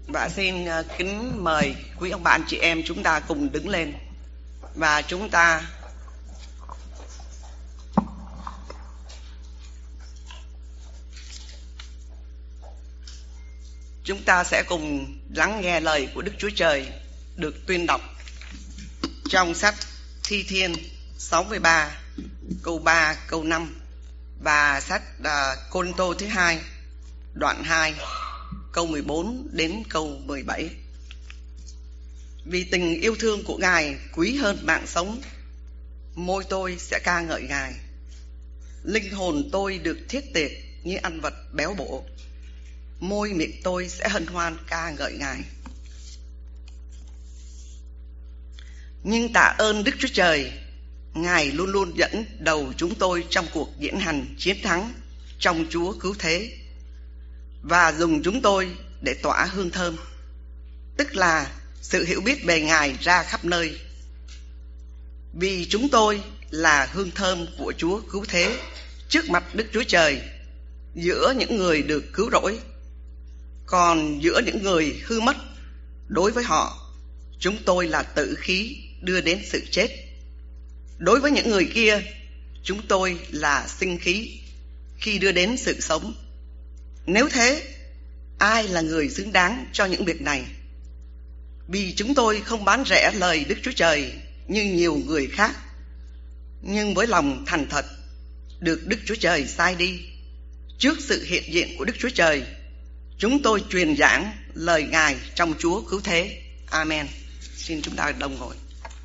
Và xin kính mời quý ông bà anh chị em chúng ta cùng đứng lên và chúng ta sẽ cùng lắng nghe lời của Đức Chúa Trời được tuyên đọc trong sách Thi Thiên 63 câu 3 câu 5 và sách Cô-rinh-tô thứ 2 đoạn 2 câu 14 đến câu 17. Vì tình yêu thương của Ngài quý hơn mạng sống, môi tôi sẽ ca ngợi Ngài. Linh hồn tôi được thiết tiệc như ăn vật béo bổ, môi miệng tôi sẽ hân hoan ca ngợi Ngài. Nhưng tạ ơn Đức Chúa Trời, Ngài luôn luôn dẫn đầu chúng tôi trong cuộc diễn hành chiến thắng trong Chúa cứu thế, và dùng chúng tôi để tỏa hương thơm, tức là sự hiểu biết về Ngài ra khắp nơi. Vì chúng tôi là hương thơm của Chúa cứu thế trước mặt Đức Chúa Trời, giữa những người được cứu rỗi. Còn giữa những người hư mất, đối với họ, chúng tôi là tử khí đưa đến sự chết. Đối với những người kia, chúng tôi là sinh khí khi đưa đến sự sống. Nếu thế, ai là người xứng đáng cho những việc này? Vì chúng tôi không bán rẻ lời Đức Chúa Trời như nhiều người khác, nhưng với lòng thành thật được Đức Chúa Trời sai đi, trước sự hiện diện của Đức Chúa Trời, chúng tôi truyền giảng lời Ngài trong Chúa cứu thế. Amen. Xin chúng ta đồng ngồi.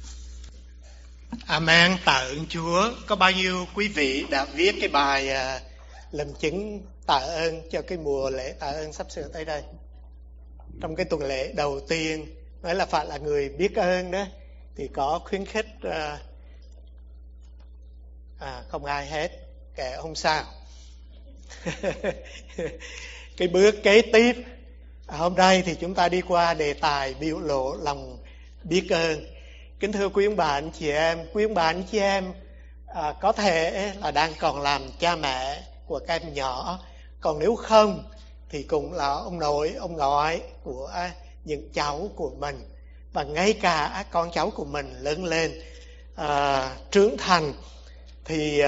Amen. Tạ ơn Chúa. Có bao nhiêu quý vị đã viết cái bài làm chứng tạ ơn cho cái mùa lễ tạ ơn sắp sửa tới đây? Trong cái tuần lễ đầu tiên, nói là phải là người biết ơn đó, thì có khuyến khích không ai hết, kệ không sao. Cái bước kế tiếp hôm nay thì chúng ta đi qua đề tài biểu lộ lòng biết ơn. Kính thưa quý ông bà anh chị em, quý ông bà anh chị em có thể là đang còn làm cha mẹ của các em nhỏ, còn nếu không thì cũng là ông nội, ông ngoại của những cháu của mình, và ngay cả con cháu của mình lớn lên trưởng thành thì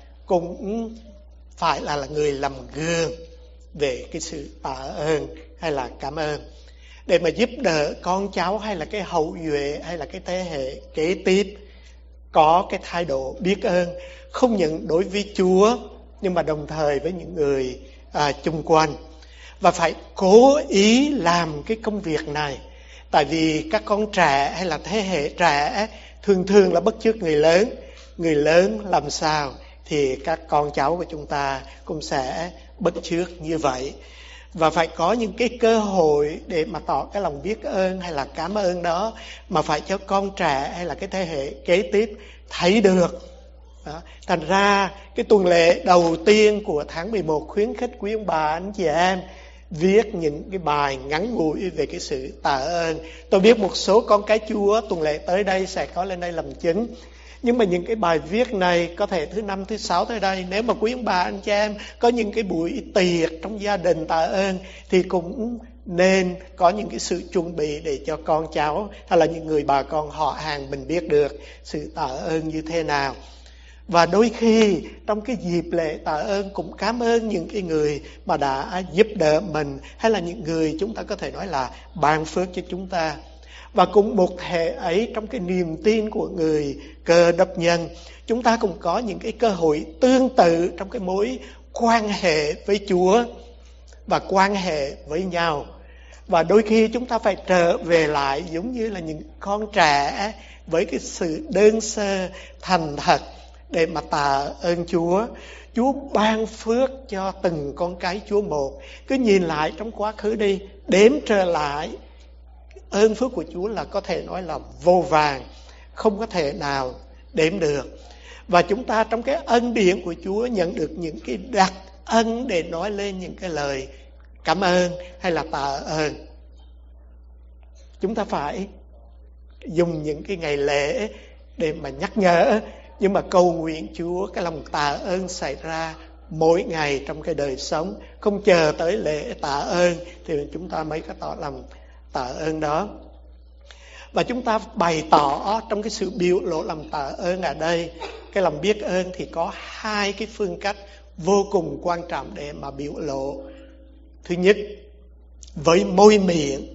cũng phải là người làm gương về cái sự tạ ơn hay là cảm ơn, để mà giúp đỡ con cháu hay là cái hậu duệ hay là cái thế hệ kế tiếp có cái thái độ biết ơn, không những đối với Chúa nhưng mà đồng thời với những người chung quanh. Và phải cố ý làm cái công việc này, tại vì các con trẻ hay là thế hệ trẻ thường thường là bắt chước người lớn làm sao thì các con cháu của chúng ta cũng sẽ bắt chước như vậy. Và phải có những cái cơ hội để mà tỏ cái lòng biết ơn hay là cảm ơn đó, mà phải cho con trẻ hay là cái thế hệ kế tiếp thấy được. Đó. Thành ra cái tuần lễ đầu tiên của tháng 11 khuyến khích quý ông bà anh chị em viết những cái bài ngắn ngủi về cái sự tạ ơn. Tôi biết một số con cái Chúa tuần lễ tới đây sẽ có lên đây làm chứng, nhưng mà những cái bài viết này có thể thứ 5, thứ 6 tới đây, nếu mà quý ông bà anh chị em có những cái buổi tiệc trong gia đình tạ ơn thì cũng nên có những cái sự chuẩn bị để cho con cháu hay là những người bà con họ hàng mình biết được sự tạ ơn như thế nào. Và đôi khi trong cái dịp lễ tạ ơn cũng cảm ơn những cái người mà đã giúp đỡ mình, hay là những người chúng ta có thể nói là ban phước cho chúng ta. Và cũng một thể ấy, trong cái niềm tin của người Cơ Đốc nhân, chúng ta cũng có những cái cơ hội tương tự trong cái mối quan hệ với Chúa và quan hệ với nhau. Và đôi khi chúng ta phải trở về lại giống như là những con trẻ với cái sự đơn sơ thành thật để mà tạ ơn Chúa. Chúa ban phước cho từng con cái Chúa một. Cứ nhìn lại trong quá khứ đi, đếm trở lại, ơn phước của Chúa là có thể nói là vô vàn, không có thể nào đếm được. Và chúng ta trong cái ân điển của Chúa nhận được những cái đặc ân để nói lên những cái lời cảm ơn hay là tạ ơn. Chúng ta phải dùng những cái ngày lễ để mà nhắc nhở, nhưng mà cầu nguyện Chúa cái lòng tạ ơn xảy ra mỗi ngày trong cái đời sống, không chờ tới lễ tạ ơn thì chúng ta mới có tỏ lòng tạ ơn đó. Và chúng ta bày tỏ trong cái sự biểu lộ lòng tạ ơn ở đây, cái lòng biết ơn thì có hai cái phương cách vô cùng quan trọng để mà biểu lộ. Thứ nhất, với môi miệng.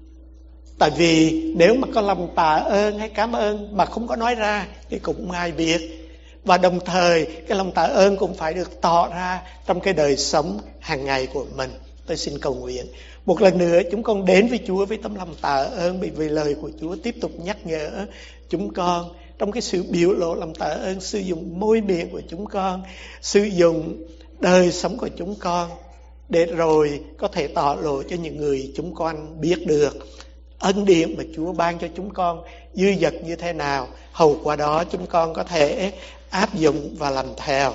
Tại vì nếu mà có lòng tạ ơn hay cảm ơn mà không có nói ra thì cũng không ai biết. Và đồng thời cái lòng tạ ơn cũng phải được tỏ ra trong cái đời sống hàng ngày của mình. Tôi xin cầu nguyện một lần nữa chúng con đến với Chúa với tấm lòng tạ ơn, bởi vì lời của Chúa tiếp tục nhắc nhở chúng con trong cái sự biểu lộ lòng tạ ơn, sử dụng môi miệng của chúng con, sử dụng đời sống của chúng con để rồi có thể tỏ lộ cho những người chúng con biết được ân điển mà Chúa ban cho chúng con dư dật như thế nào. Hầu qua đó chúng con có thể áp dụng và làm theo,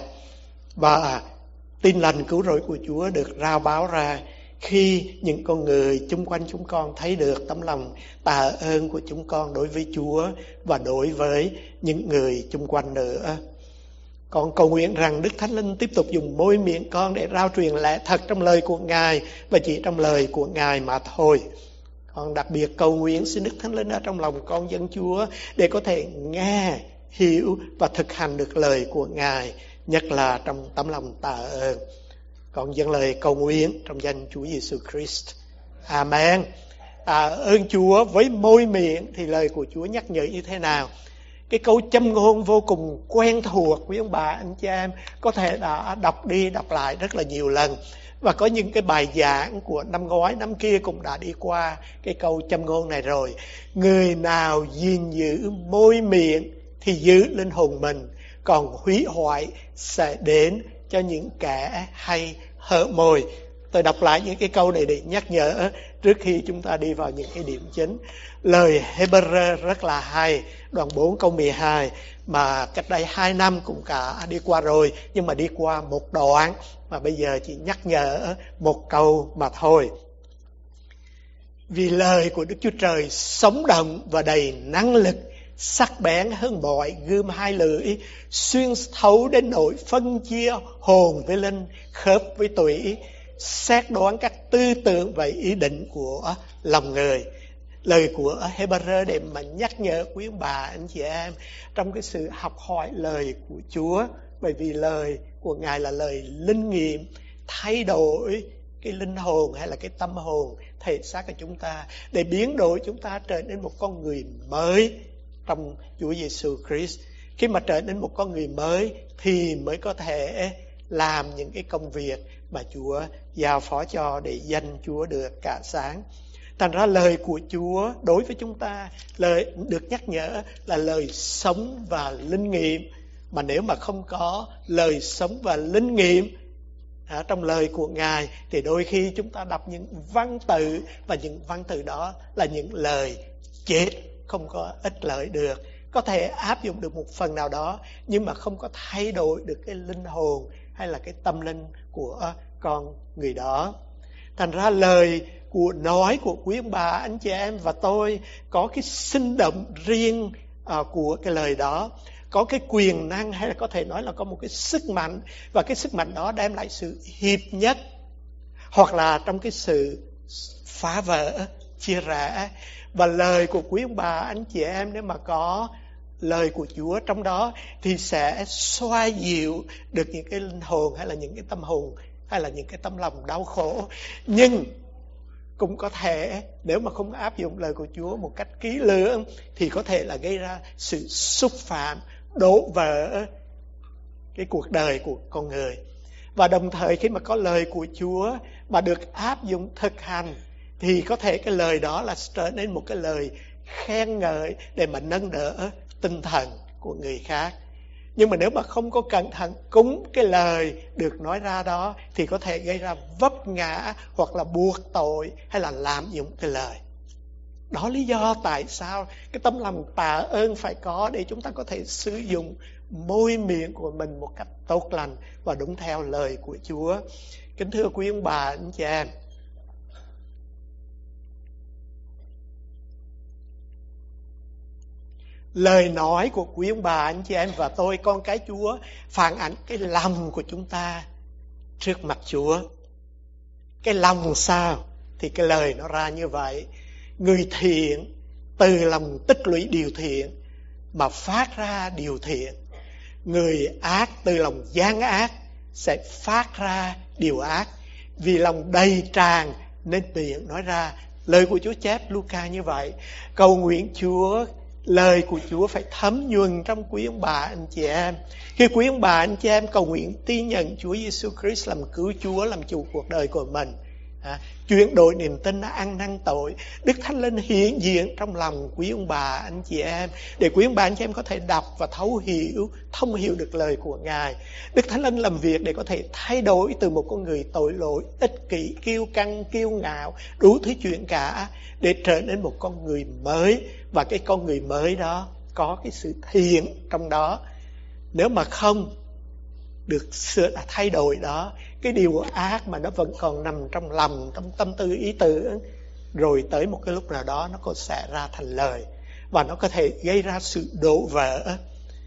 và tin lành cứu rỗi của Chúa được rao báo ra khi những con người chung quanh chúng con thấy được tấm lòng tạ ơn của chúng con đối với Chúa và đối với những người chung quanh nữa. Con cầu nguyện rằng Đức Thánh Linh tiếp tục dùng môi miệng con để rao truyền lẽ thật trong lời của Ngài và chỉ trong lời của Ngài mà thôi. Con đặc biệt cầu nguyện xin Đức Thánh Linh ở trong lòng con dân Chúa để có thể nghe, hiểu và thực hành được lời của Ngài, nhất là trong tấm lòng tạ ơn. Con dâng lời cầu nguyện trong danh Chúa Giêsu Christ. Amen. Tạ ơn Chúa với môi miệng thì lời của Chúa nhắc nhở như thế nào? Cái câu châm ngôn vô cùng quen thuộc quý ông bà anh chị em có thể đã đọc đi đọc lại rất là nhiều lần. Và có những cái bài giảng của năm ngoái năm kia cũng đã đi qua cái câu châm ngôn này rồi. Người nào gìn giữ môi miệng thì giữ linh hồn mình, còn hủy hoại sẽ đến cho những kẻ hay hở môi. Tôi đọc lại những cái câu này để nhắc nhở trước khi chúng ta đi vào những cái điểm chính. Lời Hebrew rất là hay, đoạn 4 câu 12 mà cách đây 2 năm cũng cả đi qua rồi, nhưng mà đi qua một đoạn mà bây giờ chỉ nhắc nhở một câu mà thôi. Vì lời của Đức Chúa Trời sống động và đầy năng lực, sắc bén hơn mọi gươm hai lưỡi, xuyên thấu đến nỗi phân chia hồn với linh, khớp với tủy, xét đoán các tư tưởng và ý định của lòng người. Lời của Hebrew để mà nhắc nhở quý ông bà anh chị em trong cái sự học hỏi lời của Chúa, bởi vì lời của Ngài là lời linh nghiệm, thay đổi cái linh hồn hay là cái tâm hồn, thể xác của chúng ta để biến đổi chúng ta trở nên một con người mới trong Chúa Giêsu Christ. Khi mà trở nên một con người mới thì mới có thể làm những cái công việc mà Chúa giao phó cho để danh Chúa được cả sáng. Thành ra lời của Chúa đối với chúng ta, lời được nhắc nhở là lời sống và linh nghiệm. Mà nếu mà không có lời sống và linh nghiệm trong lời của Ngài thì đôi khi chúng ta đọc những văn tự, và những văn tự đó là những lời chết, không có ích lợi được. Có thể áp dụng được một phần nào đó nhưng mà không có thay đổi được cái linh hồn hay là cái tâm linh của con người đó. Thành ra lời của nói của quý ông bà anh chị em và tôi có cái sinh động riêng của cái lời đó, có cái quyền năng hay là có thể nói là có một cái sức mạnh, và cái sức mạnh đó đem lại sự hiệp nhất hoặc là trong cái sự phá vỡ, chia rẽ. Và lời của quý ông bà anh chị em nếu mà có lời của Chúa trong đó thì sẽ xoa dịu được những cái linh hồn hay là những cái tâm hồn hay là những cái tấm lòng đau khổ. Nhưng cũng có thể nếu mà không áp dụng lời của Chúa một cách kỹ lưỡng thì có thể là gây ra sự xúc phạm, đổ vỡ cái cuộc đời của con người. Và đồng thời khi mà có lời của Chúa mà được áp dụng thực hành thì có thể cái lời đó là trở nên một cái lời khen ngợi để mà nâng đỡ tinh thần của người khác. Nhưng mà nếu mà không có cẩn thận cúng cái lời được nói ra đó thì có thể gây ra vấp ngã hoặc là buộc tội hay là lạm dụng cái lời. Đó lý do tại sao cái tấm lòng tạ ơn phải có để chúng ta có thể sử dụng môi miệng của mình một cách tốt lành và đúng theo lời của Chúa. Kính thưa quý ông bà anh chị em, lời nói của quý ông bà anh chị em và tôi con cái Chúa phản ảnh cái lòng của chúng ta trước mặt Chúa. Cái lòng sao thì cái lời nó ra như vậy. Người thiện từ lòng tích lũy điều thiện mà phát ra điều thiện. Người ác từ lòng gian ác sẽ phát ra điều ác. Vì lòng đầy tràn nên miệng nói ra. Lời của Chúa chép Luca như vậy. Cầu nguyện Chúa, lời của Chúa phải thấm nhuần trong quý ông bà anh chị em. Khi quý ông bà anh chị em cầu nguyện tin nhận Chúa Giêsu Christ làm cứu Chúa, làm chủ cuộc đời của mình, chuyển đổi niềm tin nó ăn năn tội, Đức Thánh Linh hiện diện trong lòng quý ông bà anh chị em, để quý ông bà anh chị em có thể đọc và thông hiểu được lời của Ngài. Đức Thánh Linh làm việc để có thể thay đổi từ một con người tội lỗi, ích kỷ, kiêu căng, kiêu ngạo, đủ thứ chuyện cả, để trở nên một con người mới. Và cái con người mới đó có cái sự thiện trong đó. Nếu mà không được thay đổi đó, cái điều ác mà nó vẫn còn nằm trong lòng, trong tâm tư ý tưởng, rồi tới một cái lúc nào đó nó có sẽ ra thành lời, và nó có thể gây ra sự đổ vỡ.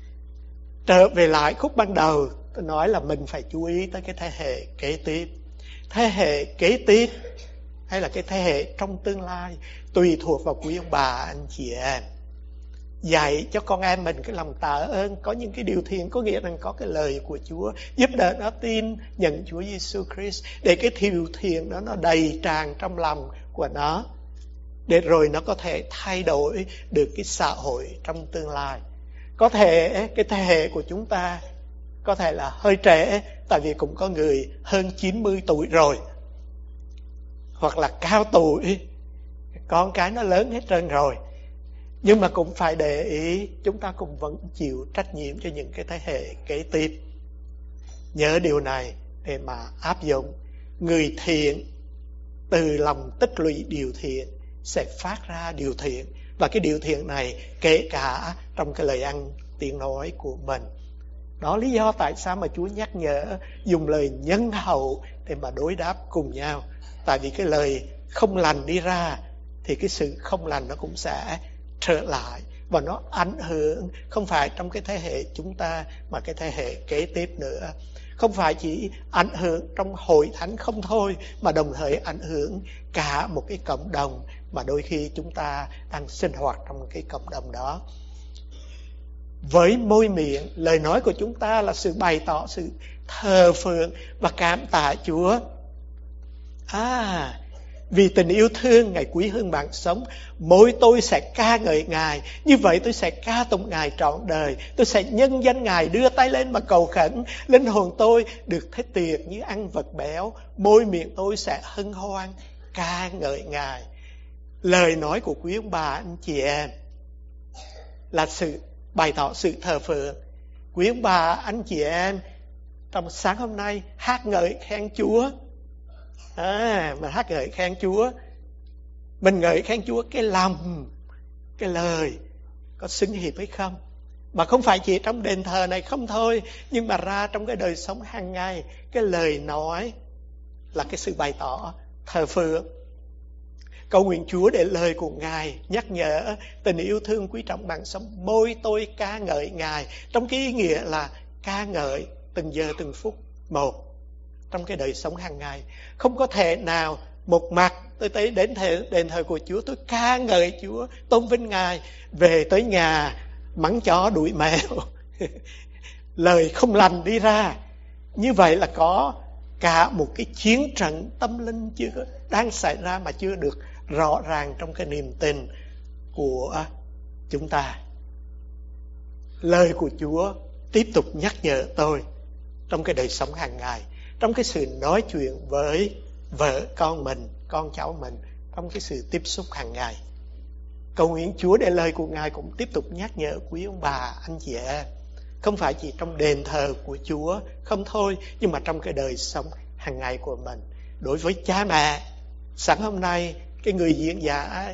Trở về lại khúc ban đầu, tôi nói là mình phải chú ý tới cái thế hệ kế tiếp. Thế hệ kế tiếp hay là cái thế hệ trong tương lai tùy thuộc vào quý ông bà anh chị em. Dạy cho con em mình cái lòng tạ ơn, có những cái điều thiện, có nghĩa rằng có cái lời của Chúa, giúp đỡ nó tin nhận Chúa Giêsu Christ, để cái điều thiện đó nó đầy tràn trong lòng của nó, để rồi nó có thể thay đổi được cái xã hội trong tương lai. Có thể cái thế hệ của chúng ta có thể là hơi trễ, tại vì cũng có người hơn 90 tuổi rồi, hoặc là cao tuổi, con cái nó lớn hết trơn rồi. Nhưng mà cũng phải để ý, chúng ta cũng vẫn chịu trách nhiệm cho những cái thế hệ kế tiếp. Nhớ điều này để mà áp dụng. Người thiện từ lòng tích lũy điều thiện sẽ phát ra điều thiện. Và cái điều thiện này kể cả trong cái lời ăn tiếng nói của mình. Đó lý do tại sao mà Chúa nhắc nhở dùng lời nhân hậu để mà đối đáp cùng nhau. Tại vì cái lời không lành đi ra thì cái sự không lành nó cũng sẽ trở lại, và nó ảnh hưởng không phải trong cái thế hệ chúng ta mà cái thế hệ kế tiếp nữa. Không phải chỉ ảnh hưởng trong hội thánh không thôi, mà đồng thời ảnh hưởng cả một cái cộng đồng mà đôi khi chúng ta đang sinh hoạt trong cái cộng đồng đó. Với môi miệng, lời nói của chúng ta là sự bày tỏ sự thờ phượng và cảm tạ Chúa. Vì tình yêu thương Ngài quý hơn mạng sống, môi tôi sẽ ca ngợi Ngài. Như vậy tôi sẽ ca tụng Ngài trọn đời. Tôi sẽ nhân danh Ngài, đưa tay lên mà cầu khẩn. Linh hồn tôi được thế tiệc như ăn vật béo. Môi miệng tôi sẽ hân hoan ca ngợi Ngài. Lời nói của quý ông bà anh chị em là sự bày tỏ sự thờ phượng. Quý ông bà anh chị em trong sáng hôm nay hát ngợi khen Chúa. Mình hát ngợi khen Chúa. Mình ngợi khen Chúa cái lòng, cái lời có xứng hiệp hay không. Mà không phải chỉ trong đền thờ này không thôi, nhưng mà ra trong cái đời sống hàng ngày. Cái lời nói là cái sự bày tỏ thờ phượng. Cầu nguyện Chúa để lời của Ngài nhắc nhở tình yêu thương quý trọng mạng sống. Môi tôi ca ngợi Ngài, trong cái ý nghĩa là ca ngợi từng giờ từng phút một trong cái đời sống hàng ngày. Không có thể nào một mặt tôi tới đến đền thờ của Chúa, tôi ca ngợi Chúa, tôn vinh Ngài, về tới nhà mắng chó đuổi mèo lời không lành đi ra. Như vậy là có cả một cái chiến trận tâm linh chưa đang xảy ra mà chưa được rõ ràng trong cái niềm tin của chúng ta. Lời của Chúa tiếp tục nhắc nhở tôi trong cái đời sống hàng ngày, trong cái sự nói chuyện với vợ con mình, con cháu mình, trong cái sự tiếp xúc hàng ngày. Cầu nguyện Chúa để lời của Ngài cũng tiếp tục nhắc nhở quý ông bà, anh chị em, không phải chỉ trong đền thờ của Chúa không thôi, nhưng mà trong cái đời sống hàng ngày của mình. Đối với cha mẹ, sáng hôm nay cái người diễn giả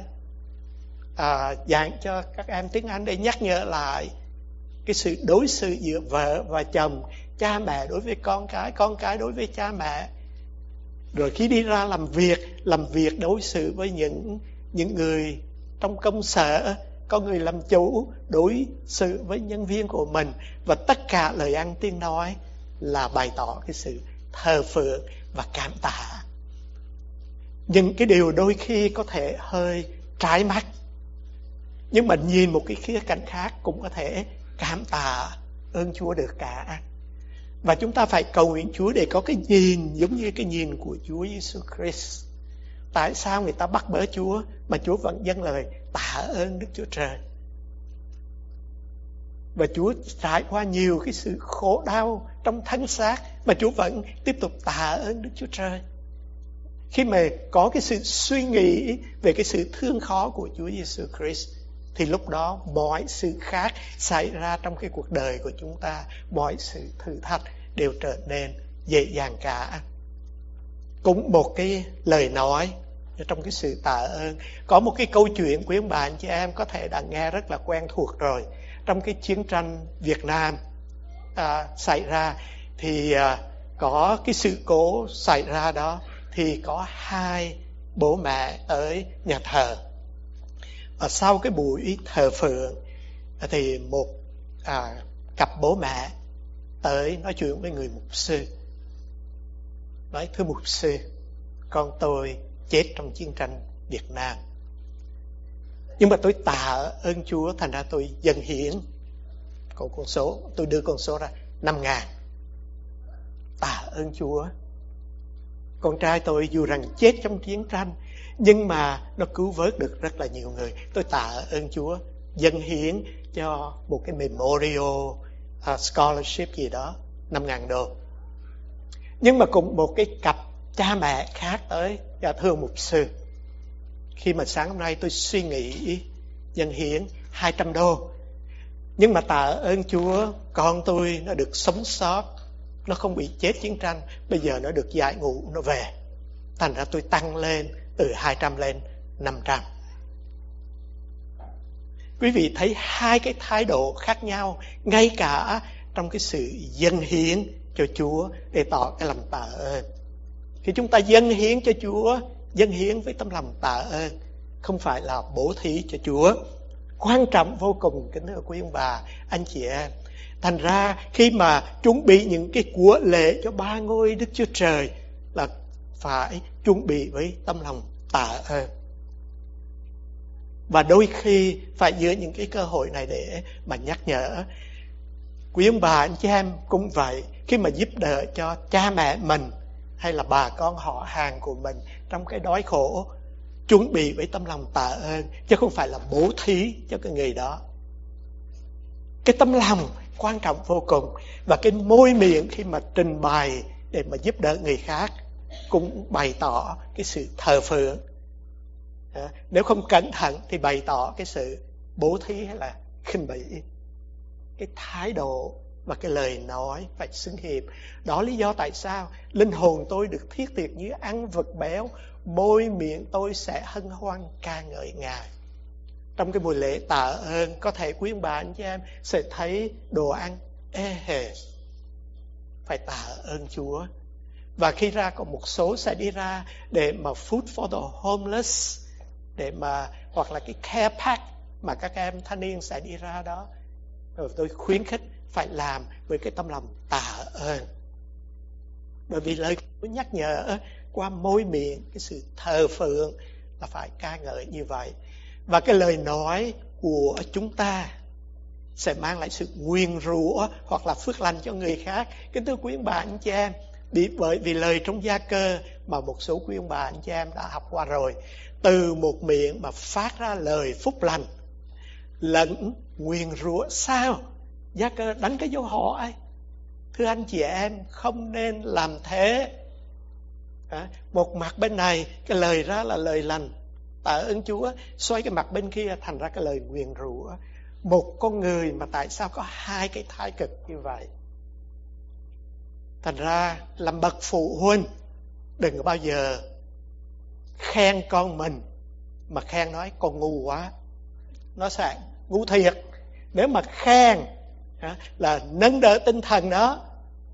giảng cho các em tiếng Anh để nhắc nhở lại cái sự đối xử giữa vợ và chồng, cha mẹ đối với con cái đối với cha mẹ. Rồi khi đi ra làm việc đối xử với những người trong công sở, có người làm chủ đối xử với nhân viên của mình, và tất cả lời ăn tiếng nói là bày tỏ cái sự thờ phượng và cảm tạ. Những cái điều đôi khi có thể hơi trái mắt, nhưng mà nhìn một cái khía cạnh khác cũng có thể cảm tạ ơn Chúa được cả. Và chúng ta phải cầu nguyện Chúa để có cái nhìn giống như cái nhìn của Chúa Giêsu Christ. Tại sao người ta bắt bớ Chúa mà Chúa vẫn dâng lời tạ ơn Đức Chúa Trời? Và Chúa trải qua nhiều cái sự khổ đau trong thân xác mà Chúa vẫn tiếp tục tạ ơn Đức Chúa Trời. Khi mà có cái sự suy nghĩ về cái sự thương khó của Chúa Giêsu Christ, thì lúc đó mọi sự khác xảy ra trong cái cuộc đời của chúng ta, mọi sự thử thách đều trở nên dễ dàng cả. Cũng một cái lời nói trong cái sự tạ ơn. Có một cái câu chuyện quý ông bà anh chị em có thể đã nghe rất là quen thuộc rồi. Trong cái chiến tranh Việt Nam xảy ra thì có cái sự cố xảy ra đó, thì có hai bố mẹ ở nhà thờ. Và sau cái buổi thờ phượng thì một cặp bố mẹ tới nói chuyện với người mục sư. Nói: thưa mục sư, con tôi chết trong chiến tranh Việt Nam, nhưng mà tôi tạ ơn Chúa, thành ra tôi dâng hiến. Còn con số, tôi đưa con số ra 5.000. Tạ ơn Chúa, con trai tôi dù rằng chết trong chiến tranh, nhưng mà nó cứu vớt được rất là nhiều người. Tôi tạ ơn Chúa, dâng hiến cho một cái memorial scholarship gì đó, 5.000 đô. Nhưng mà cùng một cái cặp cha mẹ khác tới: dạ thưa mục sư, khi mà sáng hôm nay tôi suy nghĩ dâng hiến 200 đô, nhưng mà tạ ơn Chúa, con tôi nó được sống sót, nó không bị chết chiến tranh, bây giờ nó được giải ngũ, nó về, thành ra tôi tăng lên từ 200 lên 500. Quý vị thấy hai cái thái độ khác nhau, ngay cả trong cái sự dâng hiến cho Chúa để tỏ cái lòng tạ ơn. Khi chúng ta dâng hiến cho Chúa, dâng hiến với tấm lòng tạ ơn, không phải là bố thí cho Chúa. Quan trọng vô cùng, kính thưa quý ông bà, anh chị em. Thành ra khi mà chuẩn bị những cái của lễ cho ba ngôi Đức Chúa Trời là phải chuẩn bị với tấm lòng tạ ơn. Và đôi khi phải giữa những cái cơ hội này để mà nhắc nhở. Quý ông bà anh chị em cũng vậy, khi mà giúp đỡ cho cha mẹ mình hay là bà con họ hàng của mình trong cái đói khổ, chuẩn bị với tấm lòng tạ ơn, chứ không phải là bố thí cho cái người đó. Cái tấm lòng quan trọng vô cùng. Và cái môi miệng khi mà trình bày để mà giúp đỡ người khác cũng bày tỏ cái sự thờ phượng. Nếu không cẩn thận thì bày tỏ cái sự bố thí hay là khinh bỉ. Cái thái độ và cái lời nói phải xứng hiệp. Đó lý do tại sao linh hồn tôi được thiết tiệc như ăn vật béo, môi miệng tôi sẽ hân hoan ca ngợi Ngài. Trong cái buổi lễ tạ ơn, có thể quý ông bà anh chị em sẽ thấy đồ ăn ê hề, phải tạ ơn Chúa. Và khi ra có một số sẽ đi ra để mà food for the homeless, để mà hoặc là cái care pack mà các em thanh niên sẽ đi ra đó. Rồi tôi khuyến khích phải làm với cái tâm lòng tạ ơn. Bởi vì lời Chúa nhắc nhở qua môi miệng, cái sự thờ phượng là phải ca ngợi như vậy. Và cái lời nói của chúng ta sẽ mang lại sự nguyền rủa hoặc là phước lành cho người khác. Kính thưa quý ông bà anh chị em, bởi vì lời trong Gia Cơ mà một số quý ông bà anh chị em đã học qua rồi, từ một miệng mà phát ra lời phúc lành lẫn nguyền rủa. Sao? Gia Cơ đánh cái dấu hỏi. Thưa anh chị em, không nên làm thế. Một mặt bên này cái lời ra là lời lành, tạ ơn Chúa, xoay cái mặt bên kia thành ra cái lời nguyền rủa. Một con người mà tại sao có hai cái thái cực như vậy? Thành ra làm bậc phụ huynh đừng có bao giờ khen con mình mà khen nói con ngu quá, nó sẽ ngu thiệt. Nếu mà khen là nâng đỡ tinh thần đó,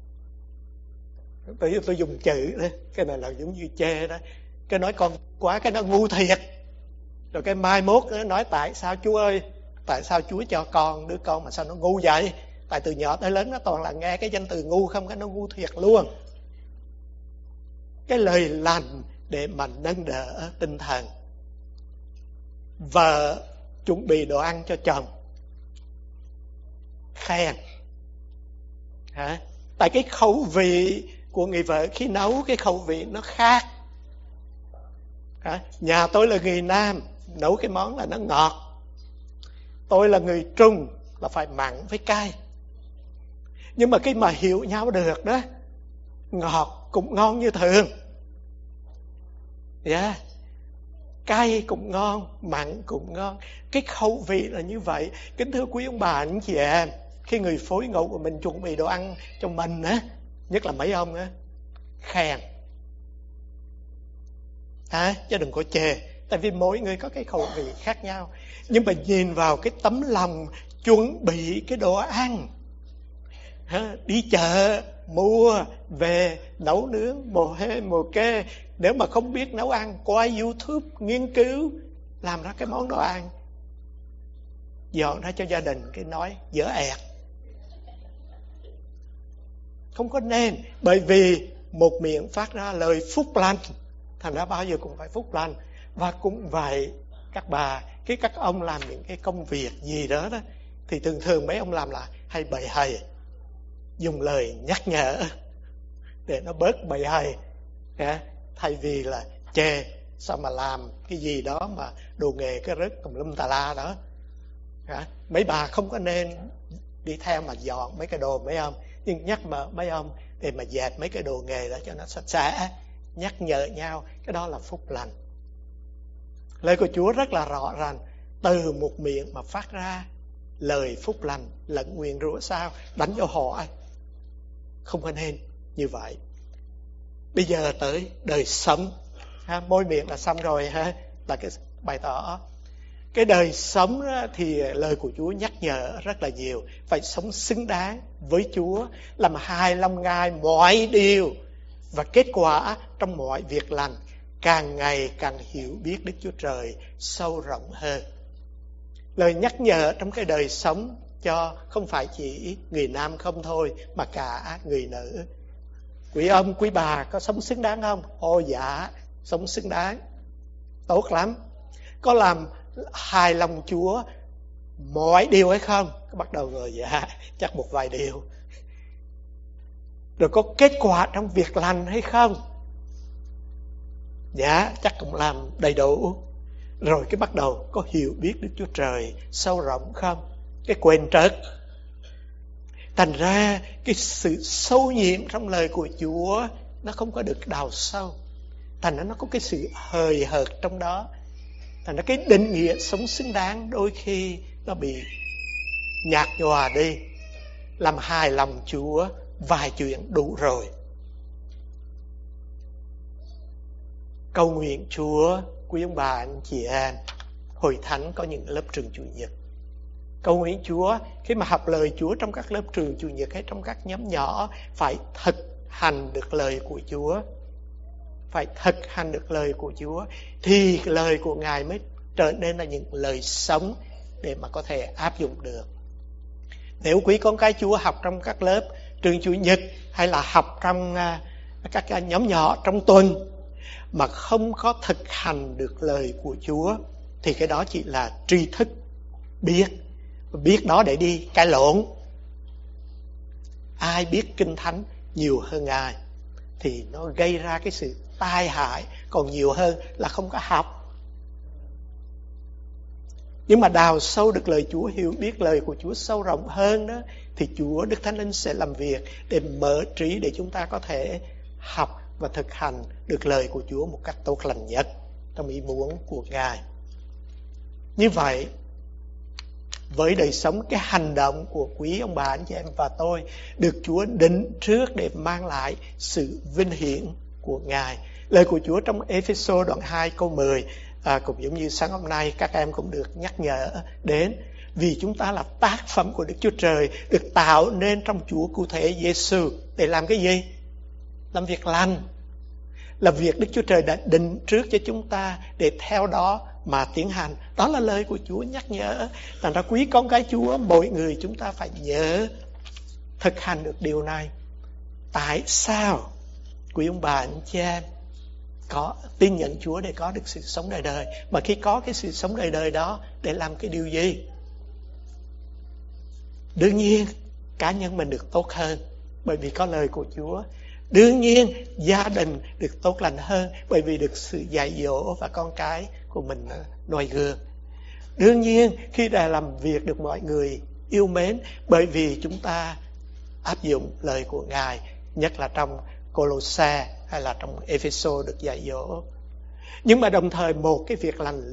tôi dùng chữ đó, cái này là giống như chê đó, cái nói con quá, cái nó ngu thiệt. Rồi cái mai mốt nó nói tại sao Chúa ơi, tại sao Chúa cho con đứa con mà sao nó ngu vậy? Tại từ nhỏ tới lớn nó toàn là nghe cái danh từ ngu không, cái nó ngu thiệt luôn. cái lời lành để mà nâng đỡ tinh thần. Vợ chuẩn bị đồ ăn cho chồng, khen. Tại cái khẩu vị của người vợ khi nấu, cái khẩu vị nó khác. Nhà tôi là người Nam, nấu cái món là nó ngọt. Tôi là người Trung, là phải mặn với cay. Nhưng mà cái mà hiểu nhau được đó, ngọt cũng ngon như thường, cay cũng ngon, mặn cũng ngon. Cái khẩu vị là như vậy. Kính thưa quý ông bà anh chị em, khi người phối ngẫu của mình chuẩn bị đồ ăn cho mình á, nhất là mấy ông á, khen. Chứ đừng có chê. Tại vì mỗi người có cái khẩu vị khác nhau. Nhưng mà nhìn vào cái tấm lòng chuẩn bị cái đồ ăn, đi chợ mua về nấu nướng một cái. Nếu mà không biết nấu ăn, qua YouTube nghiên cứu làm ra cái món đồ ăn, dọn ra cho gia đình, cái nói dở ẹt. Không có nên. Bởi vì một miệng phát ra lời phúc lành, thành ra bao giờ cũng phải phúc lành. Và cũng vậy, các bà, các ông làm những cái công việc gì đó đó, thì thường thường mấy ông làm là hay bày hầy, dùng lời nhắc nhở để nó bớt bày hầy, thay vì là chê sao mà làm cái gì đó mà đồ nghề cái rớt tùm lum tà la đó. Mấy bà không có nên đi theo mà dọn mấy cái đồ mấy ông, nhưng nhắc mà mấy ông để mà dẹp mấy cái đồ nghề đó cho nó sạch sẽ, nhắc nhở nhau, cái đó là phúc lành. Lời của Chúa rất là rõ ràng, từ một miệng mà phát ra lời phúc lành lẫn nguyền rủa sao, đánh cho họ. Không có nên như vậy. Bây giờ tới đời sống, môi miệng là xong rồi là cái bày tỏ. Cái đời sống đó, thì lời của Chúa nhắc nhở rất là nhiều. Phải sống xứng đáng với Chúa, làm hài lòng Ngài mọi điều, và kết quả trong mọi việc lành, càng ngày càng hiểu biết Đức Chúa Trời sâu rộng hơn. Lời nhắc nhở trong cái đời sống cho không phải chỉ người nam không thôi, mà cả người nữ. Quý ông, quý bà có sống xứng đáng không? Ồ dạ, sống xứng đáng, tốt lắm. Có làm hài lòng Chúa mọi điều hay không? Bắt đầu rồi, dạ, chắc một vài điều. Rồi có kết quả trong việc lành hay không? Dạ, chắc cũng làm đầy đủ. Rồi cái bắt đầu có hiểu biết Đức Chúa Trời sâu rộng không? Cái quên trớt. Thành ra cái sự sâu nhiệm trong lời của Chúa nó không có được đào sâu. Thành ra nó có cái sự hời hợt trong đó. Thành ra cái định nghĩa sống xứng đáng đôi khi nó bị nhạt nhòa đi. Làm hài lòng Chúa vài chuyện đủ rồi. Cầu nguyện Chúa, quý ông bà anh chị em, Hội Thánh có những lớp trường Chủ nhật. Cầu nguyện Chúa khi mà học lời Chúa trong các lớp trường Chủ nhật hay trong các nhóm nhỏ, phải thực hành được lời của Chúa. Phải thực hành được lời của Chúa, thì lời của Ngài mới trở nên là những lời sống để mà có thể áp dụng được. Nếu quý con cái Chúa học trong các lớp trường Chủ nhật hay là học trong các nhóm nhỏ trong tuần mà không có thực hành được lời của Chúa, thì cái đó chỉ là tri thức, biết đó để đi cãi lộn. Ai biết Kinh Thánh nhiều hơn ai thì nó gây ra cái sự tai hại còn nhiều hơn là không có học. Nhưng mà đào sâu được lời Chúa, hiểu biết lời của Chúa sâu rộng hơn đó, thì Chúa, Đức Thánh Linh sẽ làm việc để mở trí để chúng ta có thể học và thực hành được lời của Chúa một cách tốt lành nhất trong ý muốn của Ngài. Như vậy, với đời sống, cái hành động của quý ông bà anh chị em và tôi được Chúa định trước để mang lại sự vinh hiển của Ngài. Lời của Chúa trong Ê-phê-sô đoạn 2 câu 10 cũng giống như sáng hôm nay các em cũng được nhắc nhở đến. Vì chúng ta là tác phẩm của Đức Chúa Trời, được tạo nên trong Chúa Cứu Thế Giê-xu để làm cái gì? Làm việc lành. Là việc Đức Chúa Trời đã định trước cho chúng ta để theo đó mà tiến hành. Đó là lời của Chúa nhắc nhở. Thành ra quý con cái Chúa, mỗi người chúng ta phải nhớ thực hành được điều này. Tại sao quý ông bà anh chị em có tin nhận Chúa để có được sự sống đời đời. Mà khi có cái sự sống đời đời đó để làm cái điều gì? Đương nhiên cá nhân mình được tốt hơn bởi vì có lời của Chúa. Đương nhiên gia đình được tốt lành hơn bởi vì được sự dạy dỗ và con cái của mình noi gương. Đương nhiên khi đã làm việc được mọi người yêu mến bởi vì chúng ta áp dụng lời của Ngài, nhất là trong Cô-lô-se hay là trong Ê-phê-sô được dạy dỗ. Nhưng mà đồng thời một cái việc lành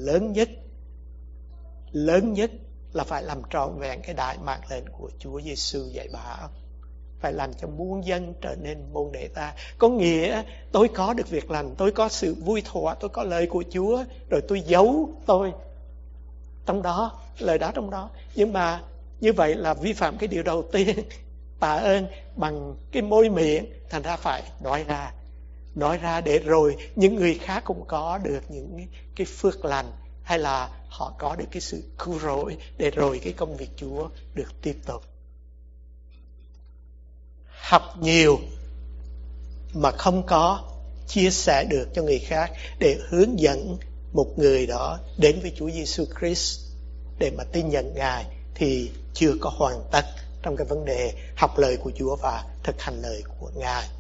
lớn nhất là phải làm trọn vẹn cái đại mạng lệnh của Chúa Giêsu dạy bảo. Phải làm cho muôn dân trở nên môn đệ ta. Có nghĩa tôi có được việc lành, tôi có sự vui thỏa, tôi có lời của Chúa, rồi tôi giấu tôi trong đó, lời đó trong đó. Nhưng mà như vậy là vi phạm cái điều đầu tiên, tạ ơn bằng cái môi miệng, thành ra phải nói ra để rồi những người khác cũng có được những cái phước lành, hay là họ có được cái sự cứu rỗi, để rồi cái công việc Chúa được tiếp tục. Học nhiều mà không có chia sẻ được cho người khác để hướng dẫn một người đó đến với Chúa Giêsu Christ để mà tin nhận Ngài thì chưa có hoàn tất trong cái vấn đề học lời của Chúa và thực hành lời của Ngài.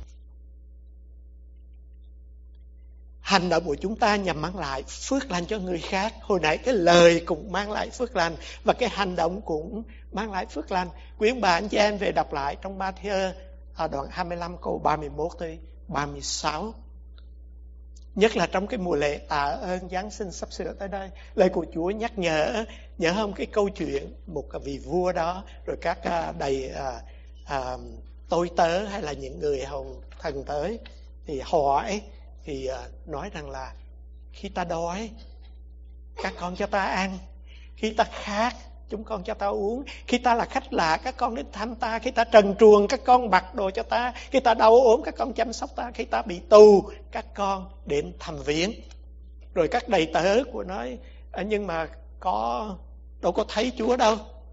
Hành động của chúng ta nhằm mang lại phước lành cho người khác. Hồi nãy cái lời cũng mang lại phước lành và cái hành động cũng mang lại phước lành. Quý ông bà anh chị em về đọc lại trong Ma-thi-ơ đoạn 25 câu 31 tới 36. Nhất là trong cái mùa lễ tạ ơn Giáng sinh sắp sửa tới đây, lời của Chúa nhắc nhở không cái câu chuyện một vị vua đó, rồi các đầy tôi tớ hay là những người hầu thần tới thì hỏi, thì nói rằng là khi ta đói các con cho ta ăn, khi ta khát chúng con cho ta uống, khi ta là khách lạ các con đến thăm ta, khi ta trần truồng các con mặc đồ cho ta, khi ta đau ốm các con chăm sóc ta, khi ta bị tù các con đến thăm viếng. Rồi các đầy tớ của nói nhưng mà đâu có thấy Chúa đâu.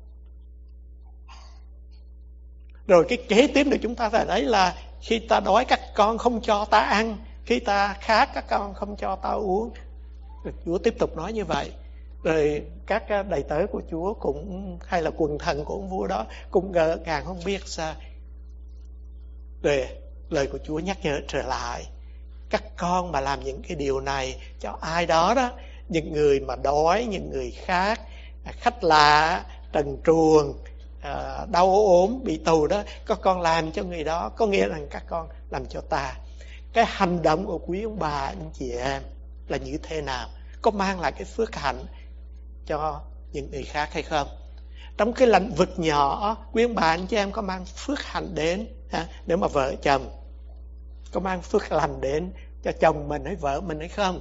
Rồi cái kế tiếp được chúng ta phải thấy là khi ta đói các con không cho ta ăn, khi ta khát các con không cho ta uống. Rồi Chúa tiếp tục nói như vậy. Rồi các đầy tớ của Chúa cũng, hay là quần thần của ông vua đó cũng ngỡ ngàng không biết sao. Rồi lời của Chúa nhắc nhở trở lại, các con mà làm những cái điều này cho ai đó đó, những người mà đói, những người khác, khách lạ, trần truồng, đau ốm, bị tù đó, các con làm cho người đó, có nghĩa là các con làm cho ta. Cái hành động của quý ông bà anh chị em là như thế nào? Có mang lại cái phước hạnh cho những người khác hay không? Trong cái lĩnh vực nhỏ, quý ông bà anh chị em có mang phước hạnh đến nếu mà vợ chồng có mang phước lành đến cho chồng mình hay vợ mình hay không?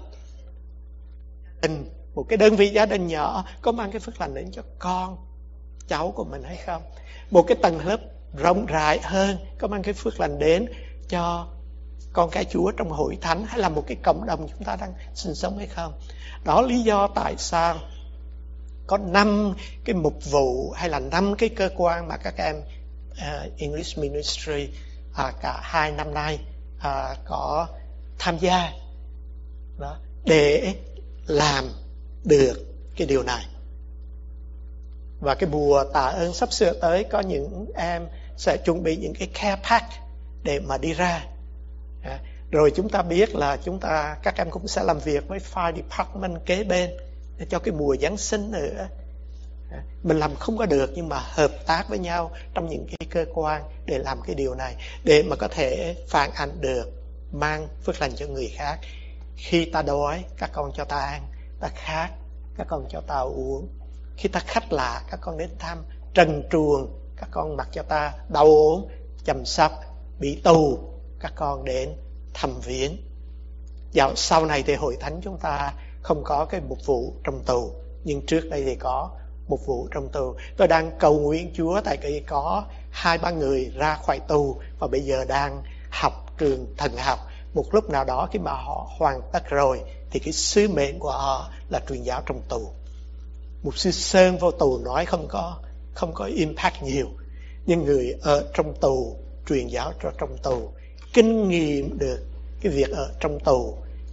Một cái đơn vị gia đình nhỏ có mang cái phước lành đến cho con cháu của mình hay không? Một cái tầng lớp rộng rãi hơn có mang cái phước lành đến cho con cái Chúa trong hội thánh, hay là một cái cộng đồng chúng ta đang sinh sống hay không? Đó lý do tại sao có 5 cái mục vụ hay là 5 cái cơ quan mà các em English Ministry cả 2 năm nay có tham gia đó, để làm được cái điều này. Và cái mùa tạ ơn sắp sửa tới, có những em sẽ chuẩn bị những cái care pack để mà đi ra. Rồi chúng ta biết là các em cũng sẽ làm việc với fire department kế bên để cho cái mùa Giáng sinh nữa. Mình làm không có được, nhưng mà hợp tác với nhau trong những cái cơ quan để làm cái điều này, để mà có thể phản ảnh được, mang phước lành cho người khác. Khi ta đói các con cho ta ăn, ta khát các con cho ta uống, khi ta khách lạ các con đến thăm, trần truồng các con mặc cho ta, đau ốm chăm sóc, bị tù các con đến thăm viếng. Dạo sau này thì hội thánh chúng ta không có cái mục vụ trong tù, nhưng trước đây thì có mục vụ trong tù. Tôi đang cầu nguyện Chúa tại vì có 2-3 người ra khỏi tù và bây giờ đang học trường thần học. Một lúc nào đó khi mà họ hoàn tất rồi thì cái sứ mệnh của họ là truyền giáo trong tù. Mục sư Sơn vô tù nói không có impact nhiều, nhưng người ở trong tù truyền giáo trong tù, kinh nghiệm được cái việc ở trong tù,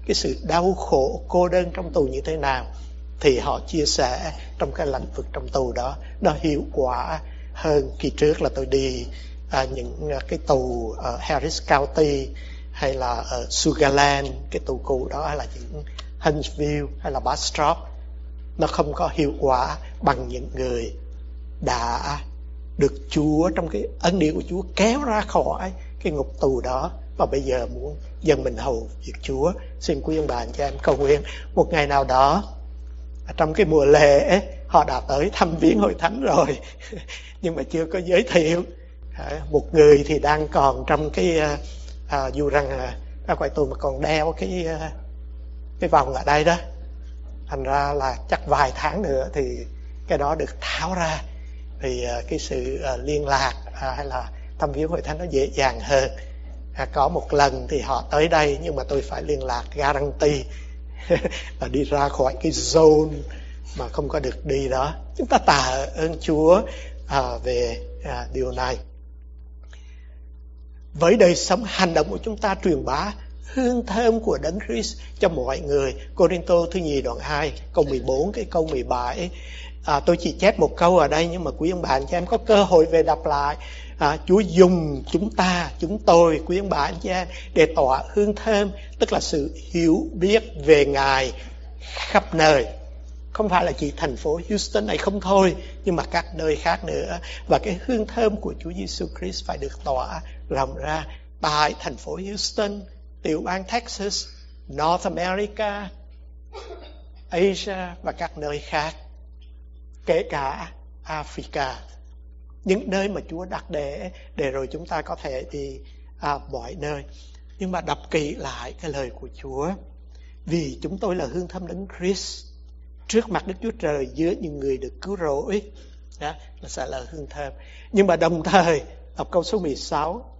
cái sự đau khổ, cô đơn trong tù như thế nào, thì họ chia sẻ trong cái lĩnh vực trong tù đó. Nó hiệu quả hơn kỳ trước là tôi đi những cái tù ở Harris County hay là ở Sugarland, cái tù cũ đó, hay là những Huntsville hay là Bastrop. Nó không có hiệu quả bằng những người đã được Chúa trong cái ân điển của Chúa kéo ra khỏi cái ngục tù đó và bây giờ muốn dâng mình hầu việc Chúa. Xin quý ông bà anh chị em cầu nguyện một ngày nào đó trong cái mùa lễ họ đã tới thăm viếng hội thánh rồi nhưng mà chưa có giới thiệu. Một người thì đang còn trong cái dù rằng quay tôi mà còn đeo cái vòng ở đây đó, thành ra là chắc vài tháng nữa thì cái đó được tháo ra, thì cái sự liên lạc hay là thăm viếng hội thánh nó dễ dàng hơn. Có một lần thì họ tới đây nhưng mà tôi phải liên lạc guarantee là đi ra khỏi cái zone mà không có được đi đó. Chúng ta tạ ơn Chúa về điều này. Với đời sống hành động của chúng ta truyền bá hương thơm của Đấng Christ cho mọi người. Cô-rinh-tô thứ nhì đoạn 2 câu 14 cái câu 17. Tôi chỉ chép một câu ở đây nhưng mà quý ông bà anh chị em có cơ hội về đọc lại. Chúa dùng chúng ta, chúng tôi, quý ông bà anh chị em để tỏa hương thơm, tức là sự hiểu biết về Ngài khắp nơi. Không phải là chỉ thành phố Houston này không thôi, nhưng mà các nơi khác nữa. Và cái hương thơm của Chúa Giêsu Christ phải được tỏa rộng ra tại thành phố Houston, tiểu bang Texas, North America, Asia và các nơi khác, kể cả Africa. Những nơi mà Chúa đặt để rồi chúng ta có thể đi mọi nơi. Nhưng mà đọc kỹ lại cái lời của Chúa. Vì chúng tôi là hương thơm Đấng Christ trước mặt Đức Chúa Trời giữa những người được cứu rỗi. Đó là sẽ là hương thơm. Nhưng mà đồng thời đọc câu số 16.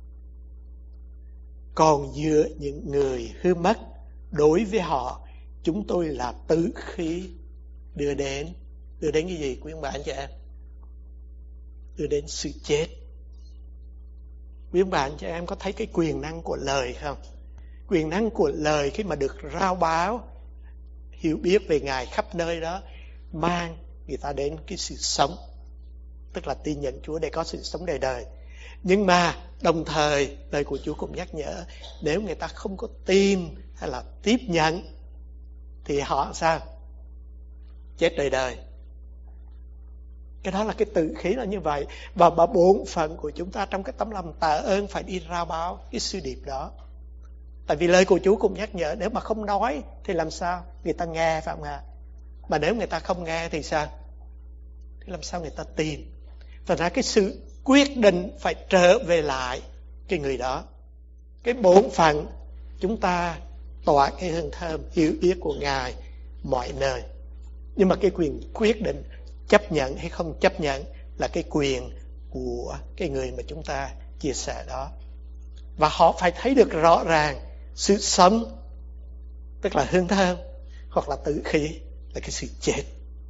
Còn giữa những người hư mất, đối với họ chúng tôi là tử khí đưa đến cái gì quý ông bà anh chị em? Đưa đến sự chết. Quý ông bà anh chị em có thấy cái quyền năng của lời không? Quyền năng của lời khi mà được rao báo hiểu biết về Ngài khắp nơi đó, mang người ta đến cái sự sống, tức là tin nhận Chúa để có sự sống đời đời. Nhưng mà đồng thời lời của Chúa cũng nhắc nhở, nếu người ta không có tin hay là tiếp nhận thì họ sao? Chết đời đời. Cái đó là cái tự khí là như vậy. Và bổn phận của chúng ta trong cái tấm lòng tạ ơn phải đi rao báo cái sứ điệp đó. Tại vì lời của Chúa cũng nhắc nhở, nếu mà không nói thì làm sao người ta nghe, phải không ạ? Mà nếu người ta không nghe thì sao? Thì làm sao người ta tin? Thật ra cái sự quyết định phải trở về lại cái người đó. Cái bổn phận chúng ta tỏa cái hương thơm hiểu biết của Ngài mọi nơi. Nhưng mà cái quyền quyết định chấp nhận hay không chấp nhận là cái quyền của cái người mà chúng ta chia sẻ đó. Và họ phải thấy được rõ ràng sự sống, tức là hương thơm, hoặc là tử khí, là cái sự chết.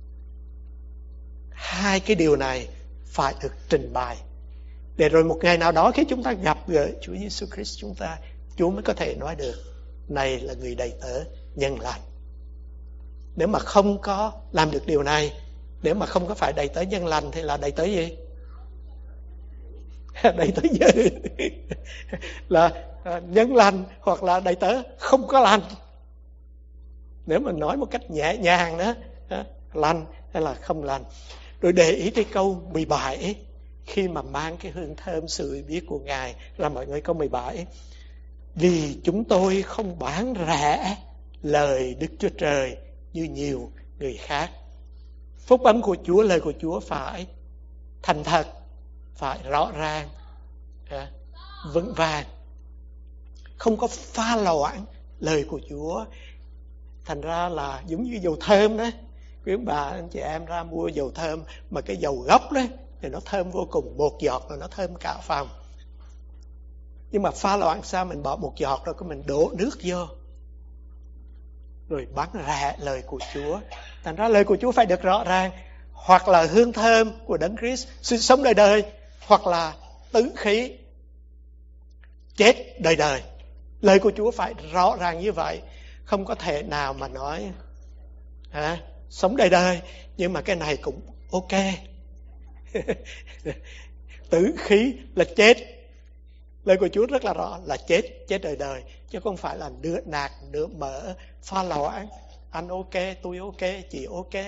Hai cái điều này phải được trình bày, để rồi một ngày nào đó khi chúng ta gặp gỡ Chúa Giêsu Christ chúng ta, Chúa mới có thể nói được, này là người đầy tớ nhân lành. Nếu mà không có làm được điều này, nếu mà không có phải đầy tớ nhân lành thì là đầy tớ gì? Đầy tớ dữ. Là nhân lành hoặc là đầy tớ không có lành. Nếu mà nói một cách nhẹ nhàng đó, lành hay là không lành. Rồi để ý cái câu 17, khi mà mang cái hương thơm sự biết của Ngài, là mọi người câu 17. Vì chúng tôi không bán rẻ lời Đức Chúa Trời như nhiều người khác. Phúc âm của Chúa, lời của Chúa phải thành thật, phải rõ ràng, vững vàng, không có pha loãng lời của Chúa. Thành ra là giống như dầu thơm đó, quý bà anh chị em ra mua dầu thơm mà cái dầu gốc đó thì nó thơm vô cùng, một giọt rồi nó thơm cả phòng. Nhưng mà pha loãng sao? Mình bỏ một giọt rồi mình đổ nước vô, rồi bán rẻ lời của Chúa. Thành ra lời của Chúa phải được rõ ràng, hoặc là hương thơm của Đấng Christ, sự sống đời đời, hoặc là tử khí chết đời đời. Lời của Chúa phải rõ ràng như vậy. Không có thể nào mà nói sống đời đời, nhưng mà cái này cũng ok. Tử khí là chết. Lời của Chúa rất là rõ là chết đời đời, chứ không phải là nửa nạc nửa mỡ pha loãng. Anh ok, tôi ok, chị ok.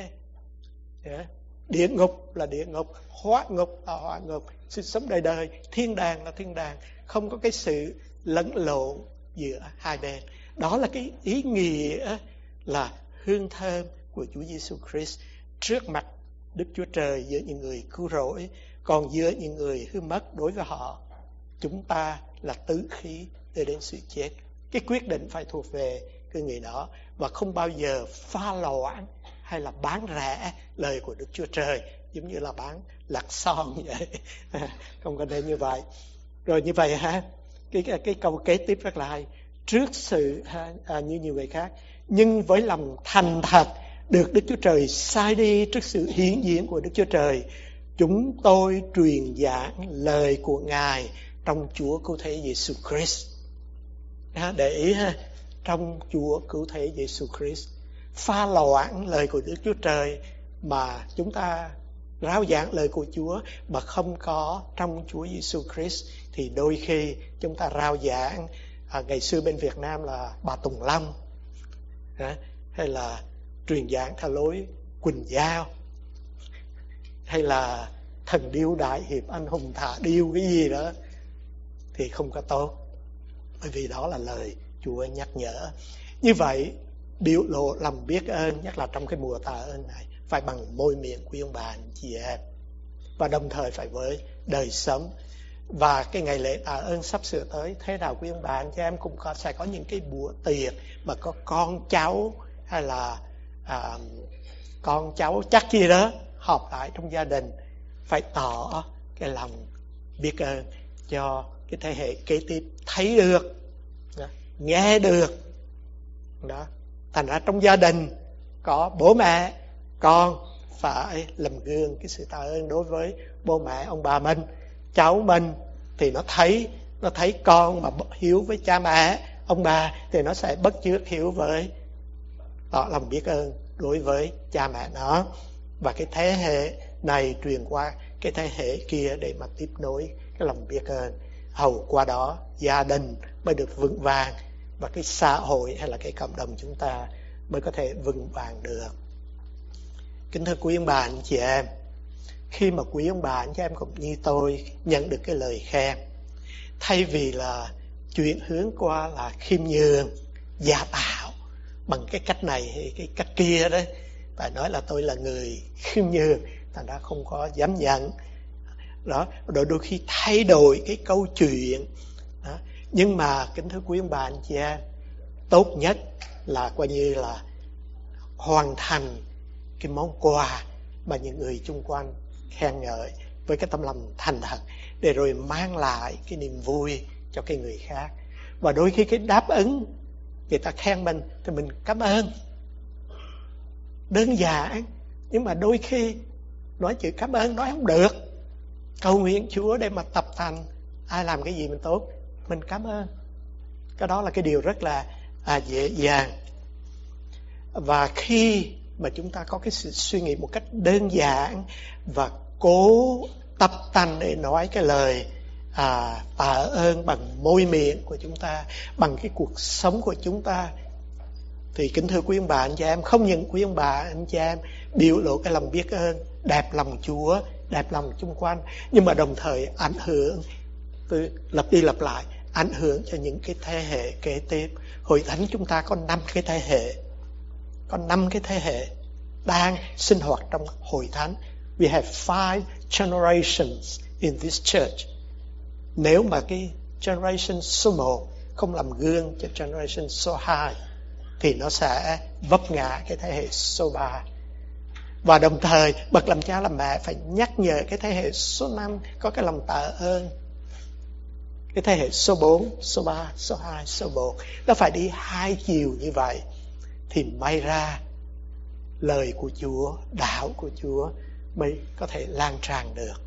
Địa ngục là địa ngục, hỏa ngục là hỏa ngục, sự sống đời đời, thiên đàng là thiên đàng, không có cái sự lẫn lộn giữa hai bên. Đó là cái ý nghĩa là hương thơm của Chúa Giêsu Christ trước mặt Đức Chúa Trời giữa những người cứu rỗi. Còn giữa những người hư mất, đối với họ, chúng ta là tứ khí đưa đến sự chết. Cái quyết định phải thuộc về cái người đó, và không bao giờ pha loãng hay là bán rẻ lời của Đức Chúa Trời, giống như là bán lạc son vậy. Không có nên như vậy. Rồi như vậy cái câu kế tiếp rất là hay. Trước sự như nhiều người khác, nhưng với lòng thành thật được Đức Chúa Trời sai đi trước sự hiển diện của Đức Chúa Trời, chúng tôi truyền giảng lời của Ngài trong Chúa cứu thế Giêsu Christ. Để ý trong Chúa cứu thế Giêsu Christ. Pha loãng lời của Đức Chúa Trời mà chúng ta rao giảng lời của Chúa mà không có trong Chúa Giêsu Christ, thì đôi khi chúng ta rao giảng ngày xưa bên Việt Nam là bà Tùng Long, hay là truyền giảng theo lối Quỳnh Giao, hay là thần điêu đại hiệp anh hùng thả điêu cái gì đó, thì không có tốt, bởi vì đó là lời Chúa nhắc nhở. Như vậy biểu lộ lòng biết ơn, nhất là trong cái mùa tạ ơn này, phải bằng môi miệng của ông bà anh chị em, và đồng thời phải với đời sống. Và cái ngày lễ tạ ơn sắp sửa tới, thế nào quý ông bà anh chị em cũng sẽ có những cái bữa tiệc mà có con cháu hay là con cháu chắc gì đó họp lại trong gia đình, phải tỏ cái lòng biết ơn cho cái thế hệ kế tiếp thấy được, nghe được đó. Thành ra trong gia đình có bố mẹ, con phải làm gương cái sự tạ ơn đối với bố mẹ ông bà mình. Cháu mình thì nó thấy con mà hiếu với cha mẹ ông bà, thì nó sẽ bất chợt hiếu với, tỏ lòng biết ơn đối với cha mẹ nó, và cái thế hệ này truyền qua cái thế hệ kia để mà tiếp nối cái lòng biết ơn. Hầu qua đó gia đình mới được vững vàng, và cái xã hội hay là cái cộng đồng chúng ta mới có thể vững vàng được. Kính thưa quý ông bà anh chị em, khi mà quý ông bà anh chị em cũng như tôi nhận được cái lời khen, thay vì là chuyển hướng qua là khiêm nhường, giả tạo bằng cái cách này hay cái cách kia đấy, phải nói là tôi là người khiêm nhường, thành ra không có dám nhận đó. Rồi đôi khi thay đổi cái câu chuyện đó. Nhưng mà kính thưa quý ông bà anh chị em, tốt nhất là coi như là hoàn thành cái món quà mà những người chung quanh khen ngợi với cái tâm lòng thành thật, để rồi mang lại cái niềm vui cho cái người khác. Và đôi khi cái đáp ứng người ta khen mình thì mình cảm ơn, đơn giản. Nhưng mà đôi khi nói chữ cảm ơn nói không được, cầu nguyện Chúa để mà tập thành ai làm cái gì mình tốt mình cảm ơn. Cái đó là cái điều rất là dễ dàng. Và khi mà chúng ta có cái sự suy nghĩ một cách đơn giản và cố tập tành để nói cái lời tạ ơn bằng môi miệng của chúng ta, bằng cái cuộc sống của chúng ta, thì kính thưa quý ông bà anh chị em, không những quý ông bà anh chị em biểu lộ cái lòng biết ơn, đẹp lòng Chúa, đẹp lòng chung quanh, nhưng mà đồng thời ảnh hưởng, tôi lặp đi lặp lại, ảnh hưởng cho những cái thế hệ kế tiếp. Hội thánh chúng ta có 5 cái thế hệ, có 5 cái thế hệ đang sinh hoạt trong hội thánh. We have 5 generations in this church. Nếu mà cái generation số 1 không làm gương cho generation số 2, thì nó sẽ vấp ngã cái thế hệ số 3. Và đồng thời bậc làm cha làm mẹ phải nhắc nhở cái thế hệ số 5 có cái lòng tạ ơn. Cái thế hệ số 4, số 3, số 2, số 1 nó phải đi hai chiều như vậy, thì may ra lời của Chúa, đạo của Chúa mới có thể lan tràn được.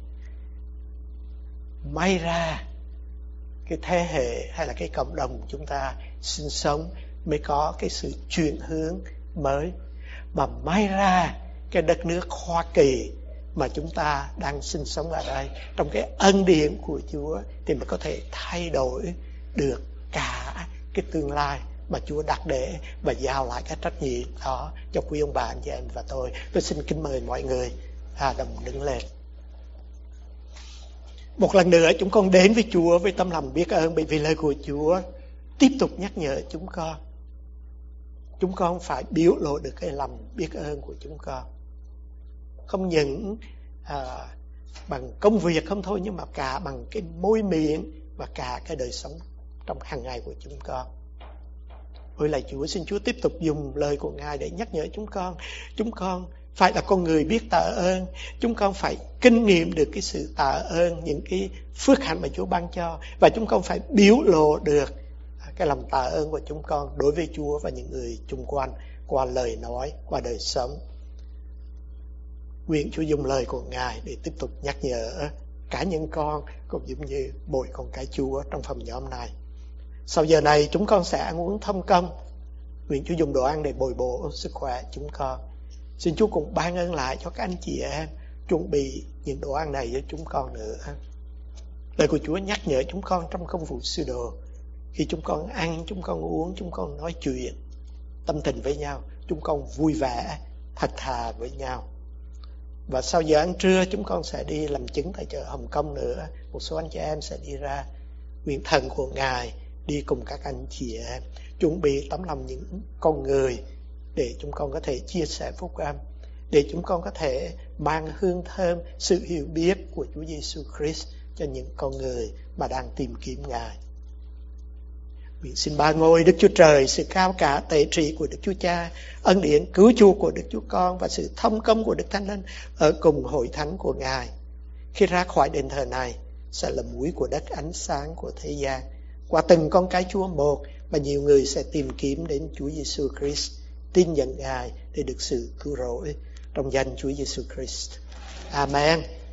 May ra cái thế hệ hay là cái cộng đồng chúng ta sinh sống mới có cái sự chuyển hướng mới. Mà may ra cái đất nước Hoa Kỳ mà chúng ta đang sinh sống ở đây, trong cái ân điển của Chúa thì mới có thể thay đổi được cả cái tương lai mà Chúa đặt để và giao lại cái trách nhiệm đó cho quý ông bà anh chị em và tôi. Tôi xin kính mời mọi người đồng đứng lên. Một lần nữa chúng con đến với Chúa với tấm lòng biết ơn, bởi vì lời của Chúa tiếp tục nhắc nhở chúng con. Chúng con phải biểu lộ được cái lòng biết ơn của chúng con, không những bằng công việc không thôi, nhưng mà cả bằng cái môi miệng và cả cái đời sống trong hàng ngày của chúng con. Ôi lạy Chúa, xin Chúa tiếp tục dùng lời của Ngài để nhắc nhở chúng con. Chúng con phải là con người biết tạ ơn. Chúng con phải kinh nghiệm được cái sự tạ ơn, những cái phước hạnh mà Chúa ban cho. Và chúng con phải biểu lộ được cái lòng tạ ơn của chúng con đối với Chúa và những người chung quanh, qua lời nói, qua đời sống. Nguyện Chúa dùng lời của Ngài để tiếp tục nhắc nhở cá nhân con, cũng giống như mỗi con cái Chúa trong phòng nhóm này. Sau giờ này chúng con sẽ ăn uống thông công. Nguyện Chúa dùng đồ ăn để bồi bổ sức khỏe chúng con. Xin Chúa cũng ban ơn lại cho các anh chị em chuẩn bị những đồ ăn này với chúng con nữa. Lời của Chúa nhắc nhở chúng con trong công vụ sứ đồ. Khi chúng con ăn, chúng con uống, chúng con nói chuyện tâm tình với nhau, chúng con vui vẻ, thật thà với nhau. Và sau giờ ăn trưa chúng con sẽ đi làm chứng tại chợ Hồng Kông nữa. Một số anh chị em sẽ đi ra. Nguyện thần của Ngài đi cùng các anh chị em, chuẩn bị tấm lòng những con người để chúng con có thể chia sẻ phúc âm, để chúng con có thể mang hương thơm sự hiểu biết của Chúa Giêsu Christ cho những con người mà đang tìm kiếm Ngài. Nguyện xin ba ngôi Đức Chúa Trời, sự cao cả tể trị của Đức Chúa Cha, ân điển cứu chuộc của Đức Chúa Con và sự thông công của Đức Thánh Linh ở cùng hội thánh của Ngài. Khi ra khỏi đền thờ này sẽ là mũi của đất, ánh sáng của thế gian. Qua từng con cái Chúa một mà nhiều người sẽ tìm kiếm đến Chúa Giêsu Christ, tin nhận Ngài để được sự cứu rỗi trong danh Chúa Giêsu Christ. Amen.